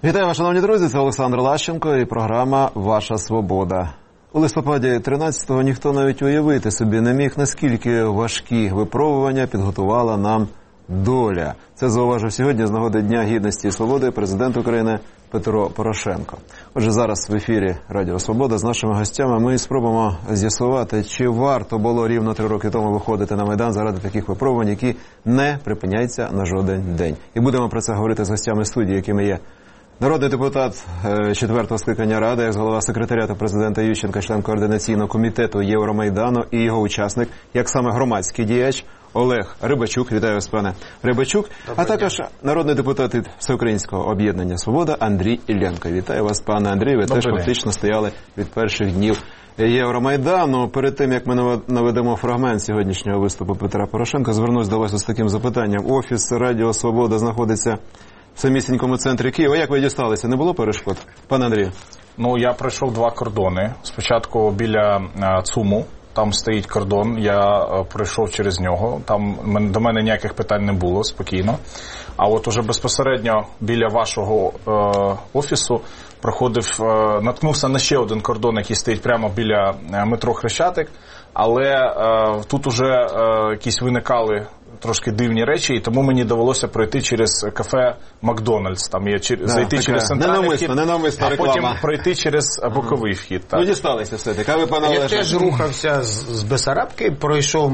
Вітаю вас, шановні друзі, це Олександр Лащенко і програма «Ваша свобода». У листопаді 13-го ніхто навіть уявити собі не міг, наскільки важкі випробування підготувала нам доля. Це зауважив сьогодні з нагоди Дня Гідності і Свободи президент України Петро Порошенко. Отже, зараз в ефірі Радіо Свобода з нашими гостями ми спробуємо з'ясувати, чи варто було рівно 3 роки тому виходити на Майдан заради таких випробувань, які не припиняються на жоден день. І будемо про це говорити з гостями студії, якими є народний депутат 4-го скликання Ради, як голова секретаріату президента Ющенка, член координаційного комітету Євромайдану і його учасник, як саме громадський діяч Олег Рибачук. Вітаю вас, пане Рибачук. А також народний депутат від Всеукраїнського об'єднання «Свобода» Андрій Іллєнко. Вітаю вас, пане Андрій. Ви теж фактично стояли від перших днів Євромайдану. Перед тим, як ми наведемо фрагмент сьогоднішнього виступу Петра Порошенка, звернусь до вас із таким запитанням. Офіс Радіо Свобода знаходиться в самісінькому центрі Києва. Як ви дісталися? Не було перешкод? Пане Андрію. Я пройшов 2 кордони. Спочатку біля ЦУМу, там стоїть кордон, я пройшов через нього. Там до мене ніяких питань не було, спокійно. А от уже безпосередньо біля вашого офісу проходив, наткнувся на ще один кордон, який стоїть прямо біля метро Хрещатик. Але тут уже якісь виникали трошки дивні речі, і тому мені довелося пройти через кафе Макдональдс. Там є зайти через центральний вхід, а потім пройти через боковий вхід. Так. Дісталися все-таки. А ви, пане Олеже? Я теж рухався з Бесарабки, пройшов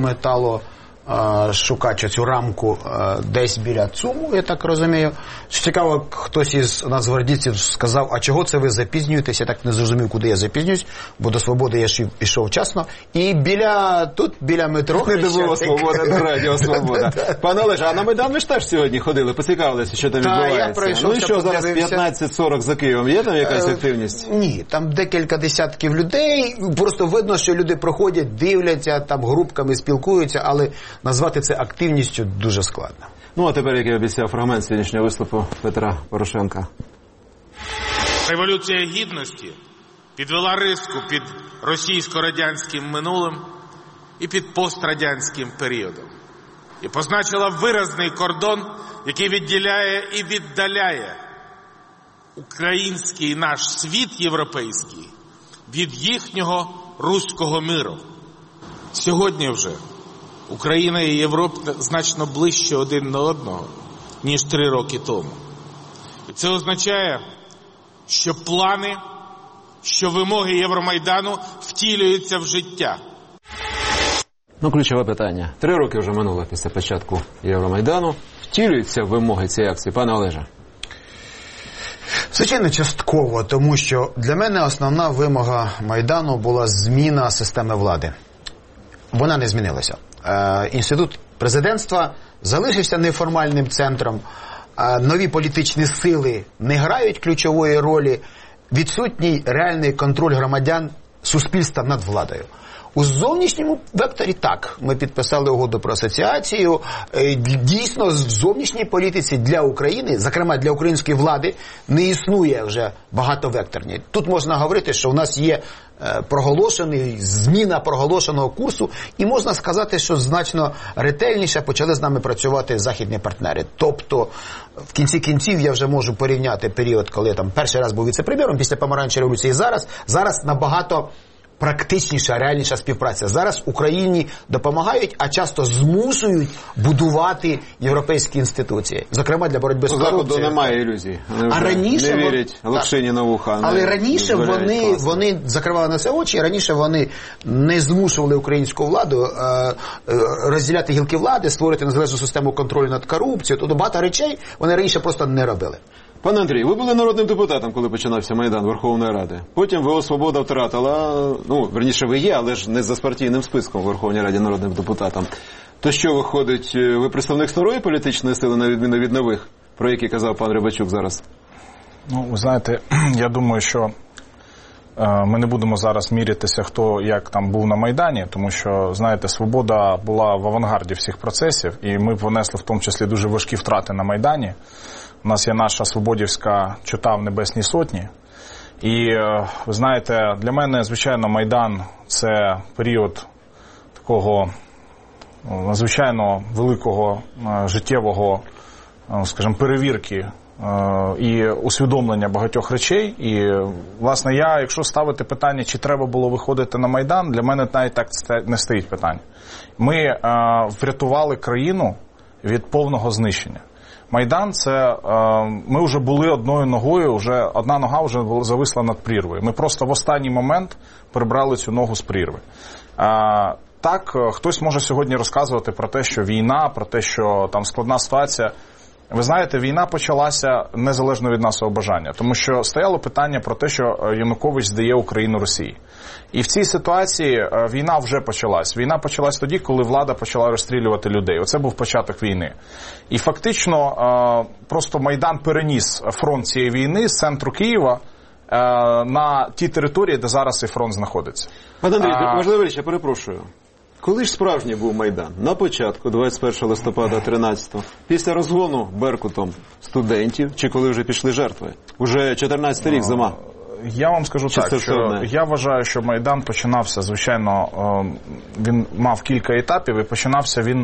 металошукач, цю рамку десь біля ЦУМу, я так розумію. Цікаво, хтось із нацгвардійців сказав, а чого це ви запізнюєтесь? Я так не зрозумів, куди я запізнююсь, бо до Свободи я ж ішов вчасно. І біля метро... Не було Свобода, до Радіо Свобода. Пане Олеже, а на Майдан ви ж теж сьогодні ходили, поцікавилися, що там відбувається? Ну і що, зараз 15:40 за Києвом? Є там якась активність? Ні, там декілька десятків людей. Просто видно, що люди проходять, дивляться, там групками спілкуються, але назвати це активністю дуже складно. А тепер, як я обіцяв, фрагмент сьогоднішнього виступу Петра Порошенка. Революція Гідності підвела риску під російсько-радянським минулим і під пострадянським періодом. І позначила виразний кордон, який відділяє і віддаляє український наш світ європейський від їхнього руського миру. Сьогодні вже Україна і Європа значно ближче один до одного, ніж 3 роки тому. І це означає, що плани, що вимоги Євромайдану втілюються в життя. Ключове питання. 3 роки вже минуло після початку Євромайдану. Втілюються вимоги цієї акції? Пане Олеже. Звичайно, частково, тому що для мене основна вимога Майдану була зміна системи влади. Вона не змінилася. Інститут президентства залишився неформальним центром, нові політичні сили не грають ключової ролі, відсутній реальний контроль громадян суспільства над владою. У зовнішньому векторі так, ми підписали угоду про асоціацію, дійсно в зовнішній політиці для України, зокрема для української влади, не існує вже багатовекторні. Тут можна говорити, що у нас є зміна проголошеного курсу, і можна сказати, що значно ретельніше почали з нами працювати західні партнери. Тобто, в кінці кінців я вже можу порівняти період, коли я там перший раз був віце-прем'єром, після помаранчевої революції, зараз набагато практичніша, реальніша співпраця. Зараз Україні допомагають, а часто змушують будувати європейські інституції. Зокрема, для боротьби з корупцією. Заходу немає ілюзій. Не вірять Лапшині на вуха. Але раніше вони закривали на це очі, раніше вони не змушували українську владу розділяти гілки влади, створити незалежну систему контролю над корупцією. Тобто багато речей вони раніше просто не робили. Пане Андрій, ви були народним депутатом, коли починався Майдан Верховної Ради. Потім ВО «Свобода» втратила, верніше ви є, але ж не за партійним списком в Верховній Раді народним депутатом. То що виходить, ви представник старої політичної сили, на відміну від нових, про які казав пан Рибачук зараз? Ви знаєте, я думаю, що ми не будемо зараз мірятися, хто як там був на Майдані, тому що, знаєте, «Свобода» була в авангарді всіх процесів, і ми понесли в тому числі дуже важкі втрати на Майдані. У нас є наша свободівська чота в Небесній Сотні. І, ви знаєте, для мене, звичайно, Майдан – це період такого надзвичайно великого життєвого, скажімо, перевірки і усвідомлення багатьох речей. І, власне, якщо ставити питання, чи треба було виходити на Майдан, для мене навіть так не стоїть питання. Ми врятували країну від повного знищення. Майдан – це ми вже були одною ногою, вже одна нога вже зависла над прірвою. Ми просто в останній момент прибрали цю ногу з прірви. Так, хтось може сьогодні розказувати про те, що війна, про те, що там складна ситуація. Ви знаєте, війна почалася незалежно від нашого бажання, тому що стояло питання про те, що Янукович здає Україну Росії. І в цій ситуації війна вже почалась. Війна почалась тоді, коли влада почала розстрілювати людей. Оце був початок війни. І фактично просто Майдан переніс фронт цієї війни з центру Києва на ті території, де зараз цей фронт знаходиться. Пане Андрій, можливо, я перепрошую. Коли ж справжній був Майдан? На початку, 21 листопада 13-го, після розгону Беркутом студентів, чи коли вже пішли жертви? Уже 14-й рік, зима. Я вам скажу так, що я вважаю, що Майдан починався, звичайно, він мав кілька етапів, і починався він,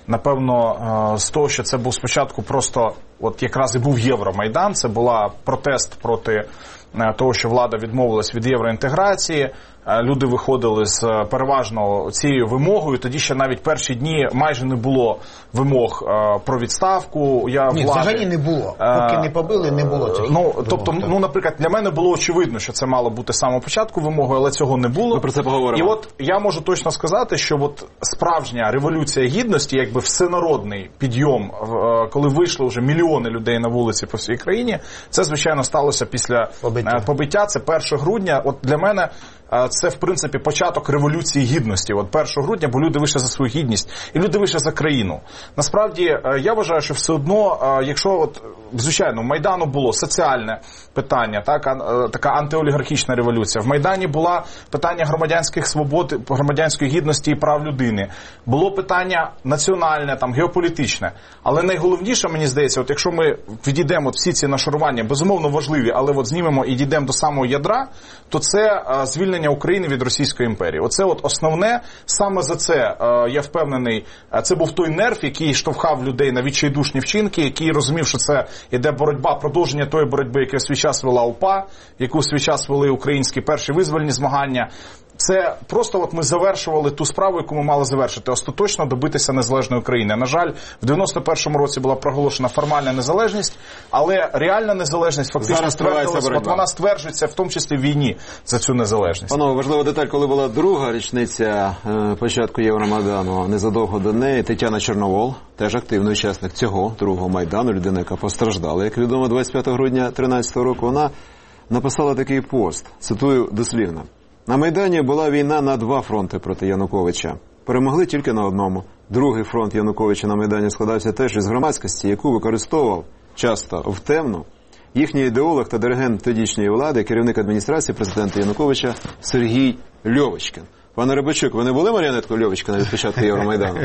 напевно, з того, що це був спочатку просто, от якраз і був Євромайдан, це була протест проти того, що влада відмовилась від євроінтеграції, люди виходили з переважно цією вимогою, тоді ще навіть перші дні майже не було вимог про відставку влади. Взагалі не було. Поки не побили, не було цих вимог. Тобто, наприклад, для мене було очевидно, що це мало бути з самого початку вимогою, але цього не було. Ми про це поговоримо. І от я можу точно сказати, що от справжня революція гідності, якби всенародний підйом, коли вийшли вже мільйони людей на вулиці по всій країні, це, звичайно, сталося після побиття. Це 1 грудня. От для мене це, в принципі, початок революції гідності. От 1 грудня, бо люди вийшли за свою гідність, і люди вийшли за країну. Насправді, я вважаю, що все одно, якщо, от, звичайно, в Майдану було соціальне питання, така антиолігархічна революція. В Майдані було питання громадянських свобод, громадянської гідності і прав людини. Було питання національне, геополітичне. Але найголовніше, мені здається, от якщо ми відійдемо всі ці нашарування, безумовно важливі, але от знімемо і дійдемо до самого ядра, то це звільнення України від Російської імперії. Оце от основне, саме за це, я впевнений, це був той нерв, який штовхав людей на відчайдушні вчинки, який розумів, що це іде боротьба, продовження тої боротьби, яку в свій час вела УПА, яку в свій час вели українські перші визвольні змагання. Це просто от ми завершували ту справу, яку ми мали завершити, остаточно добитися незалежної України. На жаль, в 91-му році була проголошена формальна незалежність, але реальна незалежність фактично ствердилася, от вона стверджується в тому числі в війні за цю незалежність. Панове, важлива деталь, коли була друга річниця початку Євромайдану, незадовго до неї Тетяна Чорновол, теж активний учасник цього другого Майдану, людина, яка постраждала, як відомо, 25 грудня 13-го року, вона написала такий пост, цитую дослівно. На Майдані була війна на 2 фронти проти Януковича. Перемогли тільки на одному. Другий фронт Януковича на Майдані складався теж із громадськості, яку використовував часто в темну їхній ідеолог та диригент тодішньої влади, керівник адміністрації президента Януковича Сергій Льовочкін. Пане Рибачук, ви не були маріонеткою Льовочкина від початку Євромайдану?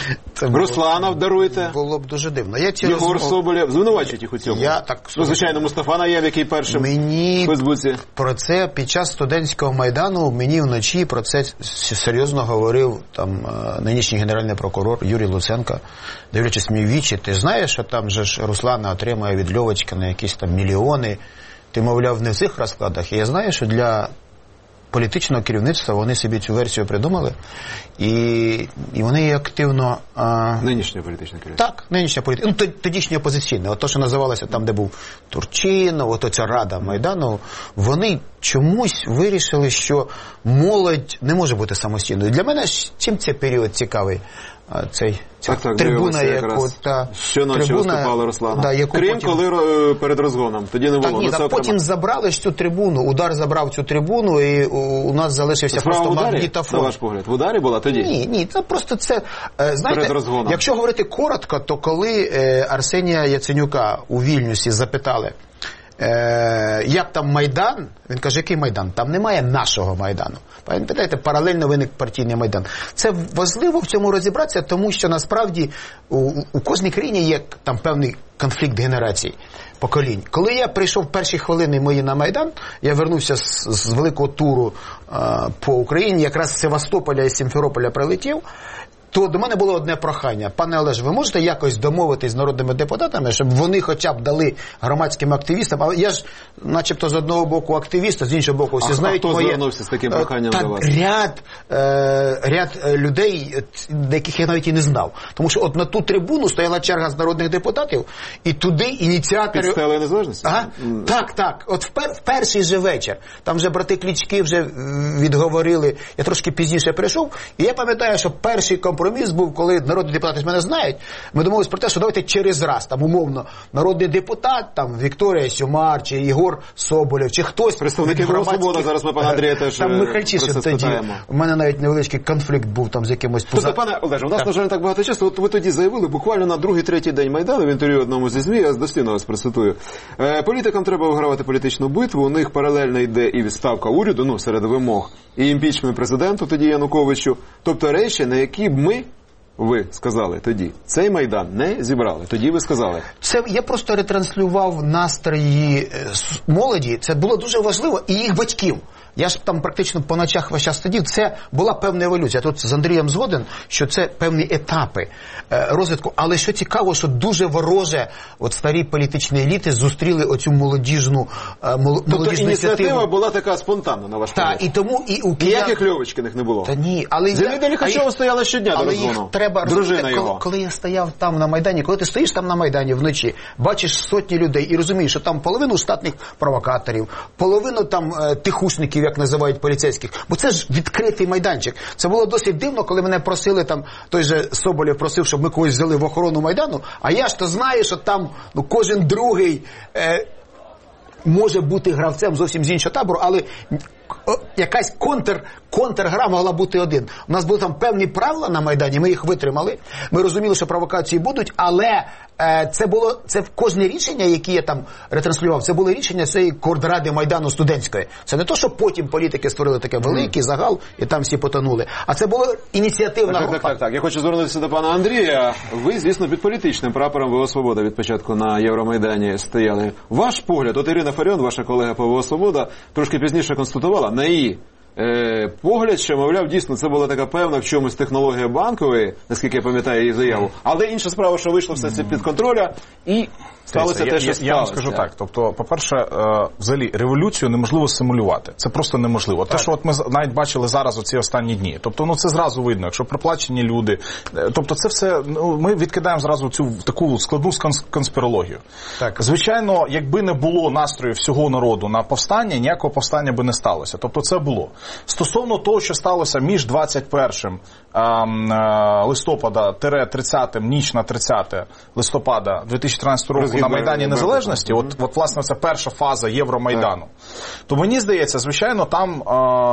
Русланов, даруйте. Було б дуже дивно. Єгор Соболєв, звинувачують їх у цьому. Звичайно, Мустафа Наєв, який першим в Фейсбуці. Про це під час студентського Майдану мені вночі про це серйозно говорив нинішній генеральний прокурор Юрій Луценко, дивлячись мені в вічі. Ти знаєш, що там же ж Руслана отримує від Льовочкина якісь там мільйони. Ти, мовляв, не в цих розкладах. І я знаю, що для політичного керівництва вони собі цю версію придумали, і вони її активно... Нинішнє політичне керівництво. Так, нинішнє політичне. Тодішнє опозиційне. От то, що називалося там, де був Турчинов, от оця Рада Майдану, вони чомусь вирішили, що молодь не може бути самостійною. Для мене чим цей період цікавий? Ця трибуна, яку щоночі виступала Руслана. Крім коли перед розгоном. Тоді не було. Так, потім забрали ж цю трибуну. Удар забрав цю трибуну, і у нас залишився просто магнітофон. На ваш погляд, в ударі була тоді? Ні, це просто це... Знаєте, якщо говорити коротко, то коли Арсенія Яценюка у Вільнюсі запитали, як там Майдан, він каже, який Майдан? Там немає нашого Майдану. Пам'ятаєте, паралельно виник партійний Майдан. Це важливо в цьому розібратися, тому що насправді у кожній країні є там певний конфлікт генерацій, поколінь. Коли я прийшов перші хвилини мої на Майдан, я вернувся з великого туру по Україні, якраз з Севастополя і Сімферополя прилетів, то до мене було одне прохання. Пане Олеж, ви можете якось домовитись з народними депутатами, щоб вони хоча б дали громадським активістам? А я ж начебто з одного боку активіст, а з іншого боку всі знають хто моє... звернувся з таким проханням до вас? Ряд людей, яких я навіть і не знав. Тому що от на ту трибуну стояла черга з народних депутатів, і туди ініціатори... Під Стелею Незалежності? Ага. Так. От в перший же вечір. Там вже брати Клички вже відговорили. Я трошки пізніше прийшов. І я пам'ятаю, що перший компроміс був, коли народні депутати мене знають. Ми домовились про те, що давайте через раз, там умовно, народний депутат, там Вікторія Сюмар, чи Єгор Соболєв, чи хтось... Представники «Свобода», зараз ми пана Андрія теж там Михальчишин тоді. У мене навіть невеличкий конфлікт був там з якимось... Тобто, пане Олеже, у нас, на жаль, не так багато часу. От ви тоді заявили, буквально на другий-третій день Майдану, в інтерв'ю одному зі ЗМІ, я дослівно вас процитую. Політикам треба вигравати політичну битву, у них паралельно йде і відставка уряду, серед вимог, і імпічмент президенту тоді Януковичу. Тобто речі, на які б ви сказали тоді, цей Майдан не зібрали. Тоді ви сказали. Це я просто ретранслював настрої молоді. Це було дуже важливо. І їх батьків. Я ж там практично по ночах весь час сидів. Це була певна еволюція. Тут з Андрієм згоден, що це певні етапи розвитку. Але що цікаво, що дуже вороже от старі політичні еліти зустріли оцю молодіжну ініціатива була така спонтанна, на ваш погляд? Так, і тому і у ніяких Льовочкиних не було? Та ні, але... Зінаїда Ліхачова стояла щодня до розгону. Дружина його. Коли я стояв там на Майдані, коли ти стоїш там на Майдані вночі, бачиш сотні людей і розумієш, що там половину штатних провокаторів, половину там тихушників, як називають поліцейських, бо це ж відкритий майданчик. Це було досить дивно, коли мене просили, там той же Соболєв просив, щоб ми когось взяли в охорону Майдану, а я ж то знаю, що там кожен другий може бути гравцем зовсім з іншого табору, але якась контргра могла бути один. У нас були там певні правила на Майдані, ми їх витримали, ми розуміли, що провокації будуть, але це кожне рішення, яке я там ретранслював, це було рішення цієї коордради Майдану студентської. Це не то, що потім політики створили таке великий загал, і там всі потонули. А це було ініціативна група. Так. Я хочу звернутися до пана Андрія. Ви, звісно, під політичним прапором ВО «Свобода» від початку на Євромайдані стояли. Ваш погляд, от Ірина Фаріон, ваша колега по ВО «Свобода», трошки пізніше констатувала, на її погляд, що, мовляв, дійсно, це була така певна в чомусь технологія Банкової, наскільки я пам'ятаю її заяву, але інша справа, що вийшло все це під контроля, і сталося те, що сталося. Я вам скажу так, тобто, по-перше, взагалі, революцію неможливо симулювати, це просто неможливо. Те, що от ми навіть бачили зараз оці останні дні, тобто, це зразу видно, якщо проплачені люди, тобто, це все, ми відкидаємо зразу цю таку складну конспірологію. Так. Звичайно, якби не було настрою всього народу на повстання, ніякого повстання би не сталося, тобто, це було. Стосовно того, що сталося між 21 листопада-30, ніч на 30 листопада 2013 року на Майдані Незалежності, от власне, це перша фаза Євромайдану, то мені здається, звичайно, там,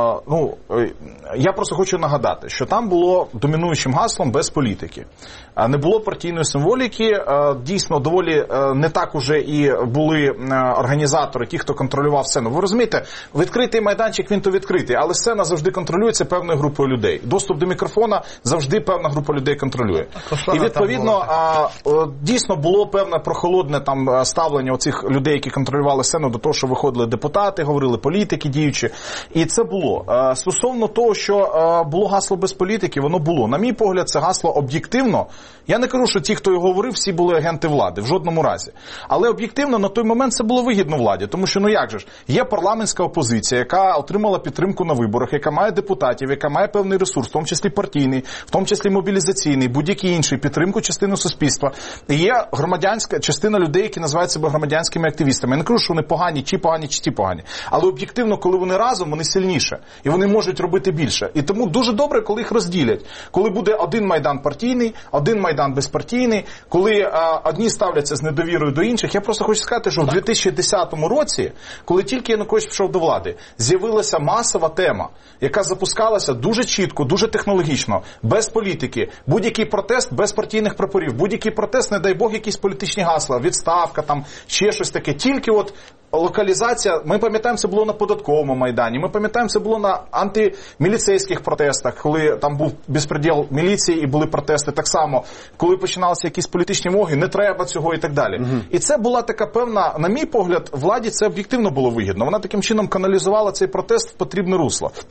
я просто хочу нагадати, що там було домінуючим гаслом без політики. Не було партійної символіки, дійсно, доволі не так уже і були організатори, ті, хто контролював сцену. Ви розумієте, відкритий майданчик, він то відкритий, але сцена завжди контролюється певною групою людей. Доступ до мікрофона завжди певна група людей контролює. І відповідно, дійсно було певне прохолодне там ставлення оцих людей, які контролювали сцену, до того, що виходили депутати, говорили політики діючі. І це було. Стосовно того, що було гасло без політики, воно було. На мій погляд, це гасло об'єктивно. Я не кажу, що ті, хто його говорив, всі були агенти влади, в жодному разі. Але об'єктивно на той момент це було вигідно владі, тому що, як же ж, є парламентська опозиція, яка отримала підтримку на виборах, яка має депутатів, яка має певний ресурс, в тому числі партійний, в тому числі мобілізаційний, будь-який інший, підтримку частини суспільства. І є громадянська частина людей, які називають себе громадянськими активістами. Я не кажу, що вони погані, чи ті погані. Але об'єктивно, коли вони разом, вони сильніше. І вони можуть робити більше. І тому дуже добре, коли їх розділять. Коли буде один Майдан партійний, один Майдан безпартійний, коли одні ставляться з недовірою до інших. Я просто хочу сказати, що в 2010 році, коли тільки Янукович пішов до влади, з'явилася масова тема, яка запускалася дуже чітко, дуже технологічно, без політики. Будь-який протест без партійних прапорів, будь-який протест, не дай Бог, якісь політичні гасла, відставка, там, ще щось таке. Тільки от локалізація, ми пам'ятаємо, це було на податковому Майдані, ми пам'ятаємо, це було на антиміліцейських протестах, коли там був безпреділ міліції і були протести так само, коли починалися якісь політичні вимоги, не треба цього і так далі. І це була така певна, на мій погляд, владі це об'єктивно було вигідно. Вона таким чином каналізувала цей протест в потрібне русло.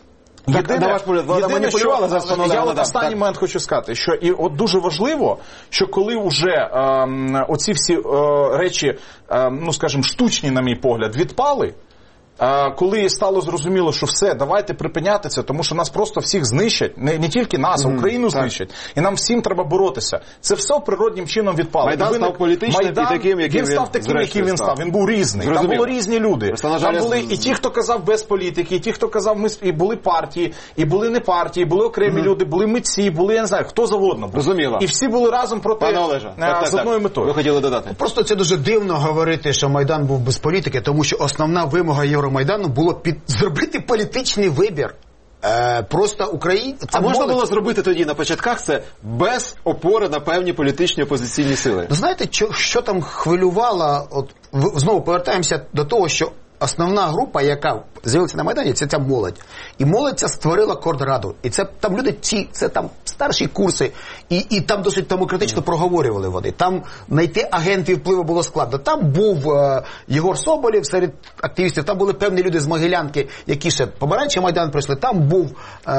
на ваш погляд, влада маніпулювала за паном Олегом? Я останній момент хочу сказати, що і от дуже важливо, що коли вже оці всі речі, ну скажімо, штучні, на мій погляд, відпали, коли стало зрозуміло, що все, давайте припиняти це, тому що нас просто всіх знищать, не тільки нас, а Україну знищать, і нам всім треба боротися. Це все природнім чином відпало. Майдан став політичним і таким, яким він став таким, яким він став. Він був різний. Зрозуміло. Там були різні люди. Просто, там були і ті, хто казав без політики, і ті, хто казав, і були партії, і були не партії, були окремі люди, були митці, були, я не знаю, хто завгодно був. Розуміло. І всі були разом проти, з одною метою. Ви хотіли додати? Просто це дуже дивно говорити, що Майдан був без політики, тому що основна вимога Євромайдану було зробити політичний вибір. Просто Україна... А можна було зробити тоді на початках це без опори на певні політичні опозиційні сили? Знаєте, що там хвилювало? От, знову повертаємося до того, що основна група, яка з'явилася на Майдані, це ця молодь. І молодь ця створила Кордраду. І це там люди, це там старші курси, і там досить демократично проговорювали вони. Там знайти агентів впливу було складно. Там був Єгор Соболєв серед активістів, там були певні люди з Могилянки, які ще помаранчевий Майдан прийшли. Там був...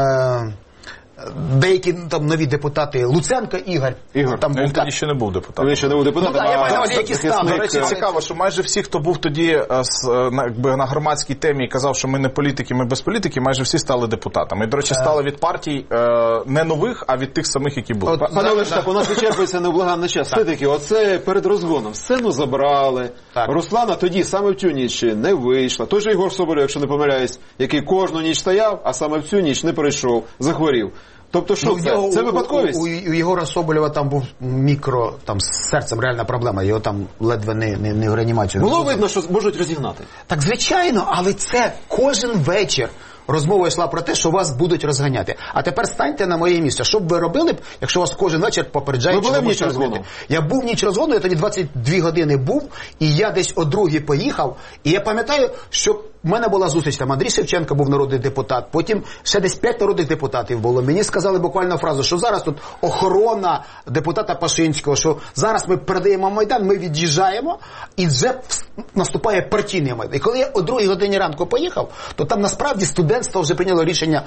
деякі там нові депутати, Луценко Ігор. Там він тоді ще не був депутатом. Він ще не був депутатом. До речі, цікаво, що майже всі, хто був тоді на громадській темі і казав, що ми не політики, ми без політики, майже всі стали депутатами. І, до речі, стали від партій не нових, а від тих самих, які були. Пане Олеже, у нас вичерпується невблаганний час. Все-таки, оце перед розгоном. Сцену забрали. Руслана тоді саме в цю ніч не вийшла. Той же Єгор Соболєв, якщо не помиляюсь, який кожну ніч стояв, а саме в цю ніч не прийшов, захворів. Тобто, що це випадковість? У Єгора Соболєва там був там з серцем реальна проблема, його там ледве не в реанімацію. Було видно, що можуть розігнати? Так, звичайно, але це кожен вечір розмова йшла про те, що вас будуть розганяти. А тепер станьте на моє місце. Що б ви робили б, якщо вас кожен вечір попереджають, що ви будете розганяти? Я був в ніч розгону, я тоді 22 години був, і я десь о 2-й поїхав, і я пам'ятаю, що в мене була зустріч, там Андрій Шевченко був народний депутат, потім ще десь 5 народних депутатів було. Мені сказали буквально фразу, що зараз тут охорона депутата Пашинського, що зараз ми передаємо Майдан, ми від'їжджаємо, і вже наступає партійний Майдан. І коли я о 2-й годині ранку поїхав, то там насправді студентство вже прийняло рішення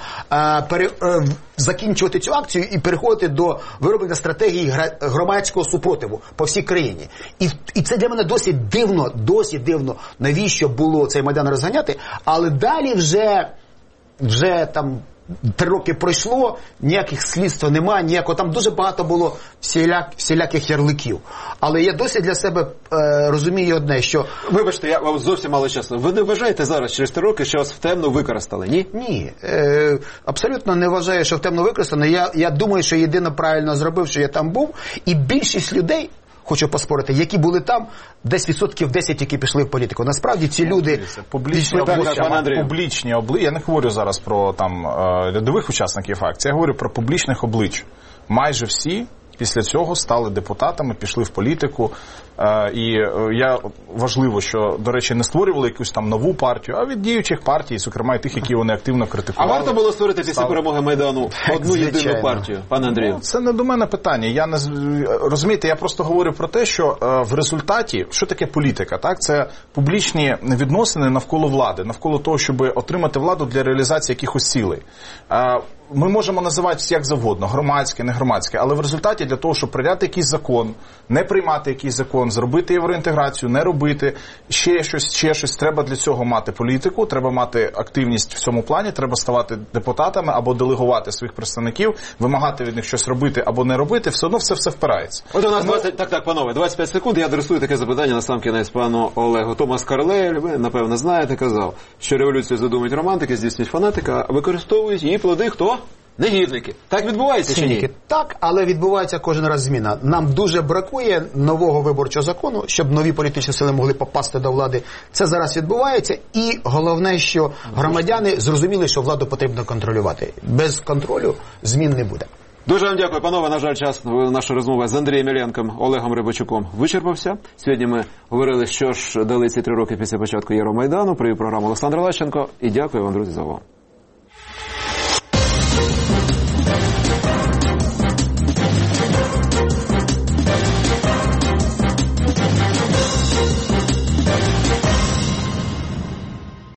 закінчувати цю акцію і переходити до вироблення стратегії громадського супротиву по всій країні. І це для мене досі дивно, навіщо було цей Майдан розганяти. Але далі вже там 3 роки пройшло, ніяких слідств немає, ніякого. Там дуже багато було всіляких ярликів. Але я досі для себе розумію одне, що... Вибачте, я вам зовсім мало часу. Ви не вважаєте зараз, через 3 роки, що вас втемно використали, ні? Ні. Абсолютно не вважаю, що втемно використано. Я думаю, що єдине правильно зробив, що я там був. І більшість людей, хочу поспорити, які були там, десь 10%, які пішли в політику. Насправді ці люди... Публічні обличчя. Я не говорю зараз про там рядових учасників акції, я говорю про публічних облич. Майже всі після цього стали депутатами, пішли в політику. І важливо, що, до речі, не створювали якусь там нову партію, а від діючих партій, зокрема і тих, які вони активно критикували. А варто було створити після перемоги Майдану одну єдину партію, пане Андрію? Це не до мене питання. Розумієте, я просто говорю про те, що в результаті, що таке політика, так? Це публічні відносини навколо влади, навколо того, щоб отримати владу для реалізації якихось цілей. Ми можемо називати як завгодно, громадське, не громадське, але в результаті для того, щоб прийняти якийсь закон, не приймати якийсь закон, зробити євроінтеграцію, не робити, ще щось, треба для цього мати політику, треба мати активність в цьому плані, треба ставати депутатами або делегувати своїх представників, вимагати від них щось робити або не робити, все одно все впирається. От у нас 25 секунд, я адресую таке запитання на сам кінець пану Олегу. Томас Карлейль, ви, напевно, знаєте, казав, що революцію задумують романтики, здійснюють фанатика, а використовують її плоди хто? Негідники. Так відбувається чи ні? Так, але відбувається кожен раз зміна. Нам дуже бракує нового виборчого закону, щоб нові політичні сили могли попасти до влади. Це зараз відбувається. І головне, що громадяни зрозуміли, що владу потрібно контролювати. Без контролю змін не буде. Дуже вам дякую, панове. На жаль, час нашої розмови з Андрієм Іллєнком, Олегом Рибачуком вичерпався. Сьогодні ми говорили, що ж дали ці 3 роки після початку Євромайдану. Привів програму Олександр Лащенко. І дякую вам, друзі, за увагу.